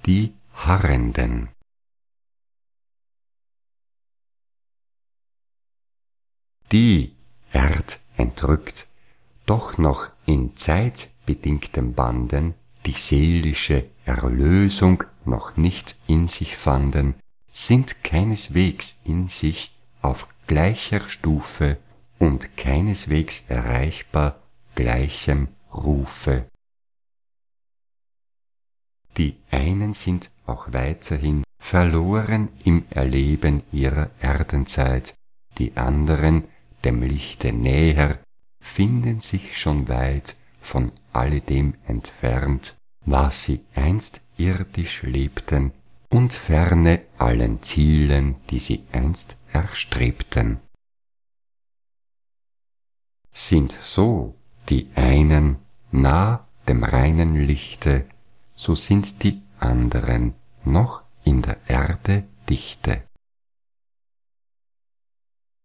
die Harrenden. Die, erdentrückt, doch noch in zeitbedingtem Banden die seelische Erlösung noch nicht in sich fanden, sind keineswegs in sich auf gleicher Stufe und keineswegs erreichbar gleichem Rufe. Die einen sind auch weiterhin verloren im Erleben ihrer Erdenzeit, die anderen, dem Lichte näher, finden sich schon weit von alledem entfernt, was sie einst irdisch lebten, und ferne allen Zielen, die sie einst erstrebten. Sind so die einen nah dem reinen Lichte, so sind die anderen noch in der Erde dichte.